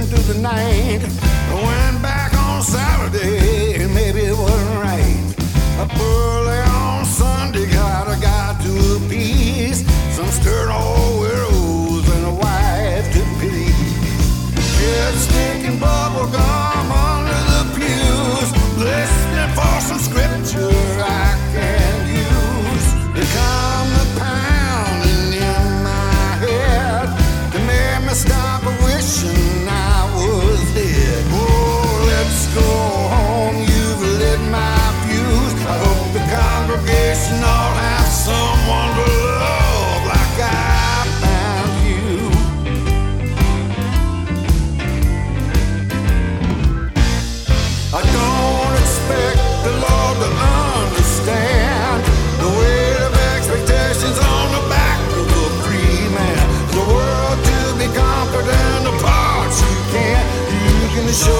through the night. I went back on Saturday, and maybe it wasn't right. Up early on Sunday, got to appease some stern old widows and a wife to please. Kids sticking bubble gum under the pews, listening for some scripture I can use. They come to pounding in my head to make me stop wishing I was dead. Oh, let's go home, you've lit my fuse. I hope the congregation all have someone to love like I found you. I don't expect the Lord to understand the weight of expectations on the back of a free man. The world to be conquered and the parts you can't. You can show